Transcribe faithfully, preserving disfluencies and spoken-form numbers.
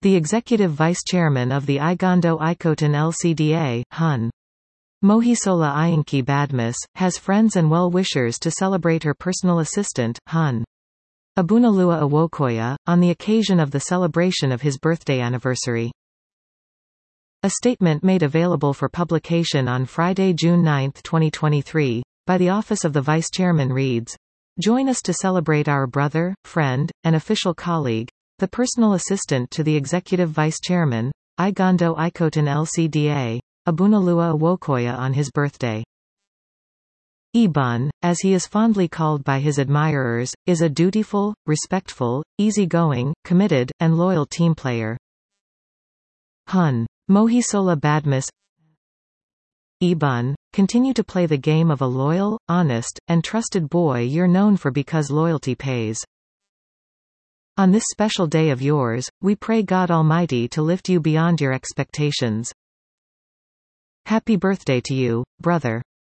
the Executive Vice Chairman of the Igondo Ikoton L C D A, Hun. Mohisola Ianki Badmus, has friends and well-wishers to celebrate her personal assistant, Hun. Abunalua Awokoya, on the occasion of the celebration of his birthday anniversary. A statement made available for publication on Friday, June ninth, twenty twenty-three, by the Office of the Vice Chairman reads, "Join us to celebrate our brother, friend, and official colleague, the personal assistant to the Executive Vice Chairman, Igondo Ikoton L C D A, Abunalua Awokoya on his birthday. Ibun, as he is fondly called by his admirers, is a dutiful, respectful, easygoing, committed, and loyal team player. Hun. Mohisola Badmus Ibun, continue to play the game of a loyal, honest, and trusted boy you're known for because loyalty pays. On this special day of yours, we pray God Almighty to lift you beyond your expectations. Happy birthday to you, brother."